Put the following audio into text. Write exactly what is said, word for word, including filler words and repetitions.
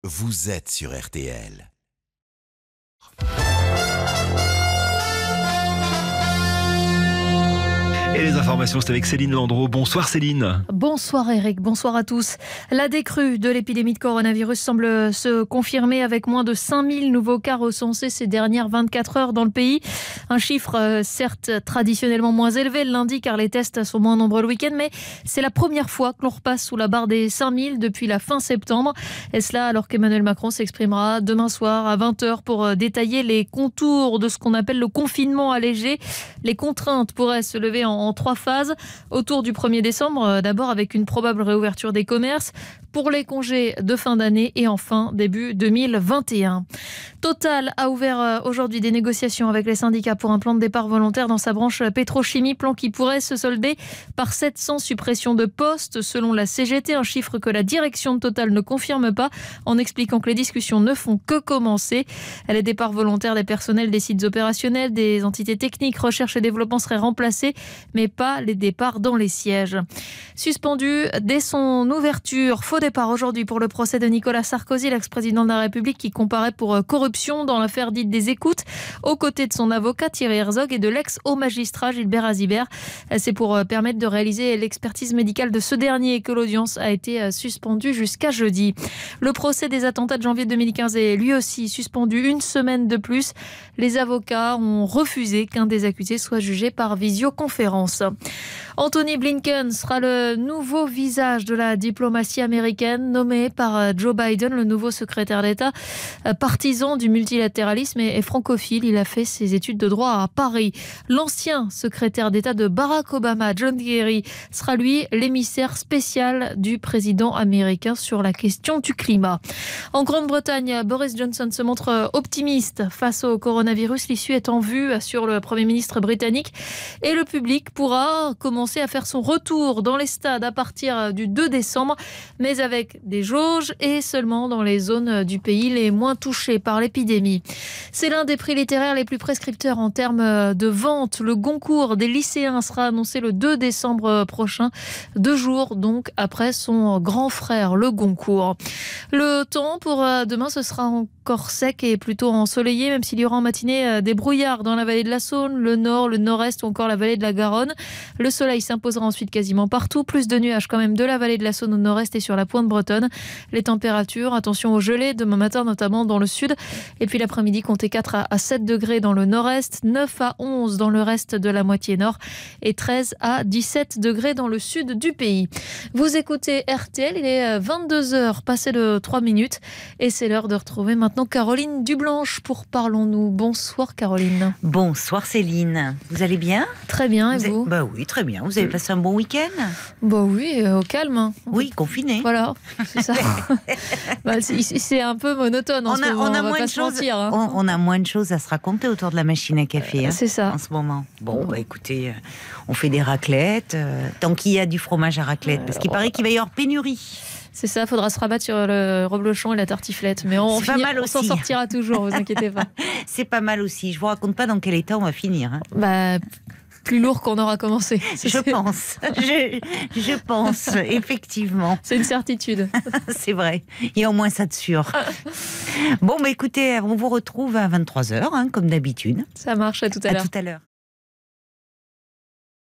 vous êtes sur R T L. Et les informations, c'est avec Céline Landreau. Bonsoir Céline. Bonsoir Eric, bonsoir à tous. La décrue de l'épidémie de coronavirus semble se confirmer avec moins de cinq mille nouveaux cas recensés ces dernières vingt-quatre heures dans le pays. Un chiffre euh, certes traditionnellement moins élevé le lundi car les tests sont moins nombreux le week-end, mais c'est la première fois que l'on repasse sous la barre des cinq mille depuis la fin septembre. Et cela alors qu'Emmanuel Macron s'exprimera demain soir à vingt heures pour détailler les contours de ce qu'on appelle le confinement allégé. Les contraintes pourraient se lever en en trois phases. Autour du premier décembre, d'abord avec une probable réouverture des commerces, pour les congés de fin d'année et enfin début deux mille vingt et un. Total a ouvert aujourd'hui des négociations avec les syndicats pour un plan de départ volontaire dans sa branche pétrochimie, plan qui pourrait se solder par sept cents suppressions de postes selon la C G T, un chiffre que la direction de Total ne confirme pas en expliquant que les discussions ne font que commencer. Les départs volontaires des personnels des sites opérationnels, des entités techniques, recherche et développement seraient remplacés, mais pas les départs dans les sièges. Suspendu dès son ouverture, faux départ aujourd'hui pour le procès de Nicolas Sarkozy, l'ex-président de la République qui comparaît pour corruption dans l'affaire dite des écoutes, aux côtés de son avocat Thierry Herzog et de l'ex-haut magistrat Gilbert Azibert. C'est pour permettre de réaliser l'expertise médicale de ce dernier que l'audience a été suspendue jusqu'à jeudi. Le procès des attentats de janvier deux mille quinze est lui aussi suspendu une semaine de plus. Les avocats ont refusé qu'un des accusés soit jugé par visioconférence. Anthony Blinken sera le nouveau visage de la diplomatie américaine, nommé par Joe Biden, le nouveau secrétaire d'État, partisan du multilatéralisme et francophile. Il a fait ses études de droit à Paris. L'ancien secrétaire d'État de Barack Obama, John Kerry, sera lui l'émissaire spécial du président américain sur la question du climat. En Grande-Bretagne, Boris Johnson se montre optimiste face au coronavirus. L'issue est en vue, assure le Premier ministre britannique, et le public pourra commencer à faire son retour dans les stades à partir du deux décembre, mais avec des jauges et seulement dans les zones du pays les moins touchées par l'épidémie. C'est l'un des prix littéraires les plus prescripteurs en termes de vente. Le Goncourt des lycéens sera annoncé le deux décembre prochain, deux jours donc après son grand frère, le Goncourt. Le temps pour demain, ce sera encore sec et plutôt ensoleillé, même s'il y aura en matinée des brouillards dans la vallée de la Saône, le nord, le nord-est ou encore la vallée de la Garonne. Le soleil s'imposera ensuite quasiment partout. Plus de nuages quand même de la vallée de la Saône au nord-est et sur la pointe bretonne. Les températures, attention aux gelées, demain matin notamment dans le sud. Et puis l'après-midi, comptez quatre à sept degrés dans le nord-est, neuf à onze dans le reste de la moitié nord et treize à dix-sept degrés dans le sud du pays. Vous écoutez R T L, il est vingt-deux heures passé de trois minutes et c'est l'heure de retrouver maintenant Caroline Dublanche pour Parlons-nous. Bonsoir Caroline. Bonsoir Céline. Vous allez bien ? Très bien, et vous, vous ? avez... Bah oui, très bien. Vous avez passé un bon week-end ? Bah oui, euh, au calme. Oui, confiné. Voilà, c'est ça. bah, c'est, c'est un peu monotone en on ce a, moment, on a on va moins pas de se choses, mentir. Hein. On, on a moins de choses à se raconter autour de la machine à café. Euh, hein, c'est ça. En ce moment. Bon, bah écoutez, on fait des raclettes. Euh, tant qu'il y a du fromage à raclette, parce qu'il paraît qu'il va y avoir pénurie. C'est ça, il faudra se rabattre sur le reblochon et la tartiflette. Mais on, finit, on s'en sortira toujours, vous inquiétez pas. C'est pas mal aussi. Je vous raconte pas dans quel état on va finir. Hein. Bah, plus lourd qu'on aura commencé. Je c'est... pense. Je, je pense, effectivement. C'est une certitude. C'est vrai. Il y a au moins ça de sûr. Bon, bah écoutez, on vous retrouve à vingt-trois heures, hein, comme d'habitude. Ça marche, à tout à, à l'heure. tout à l'heure.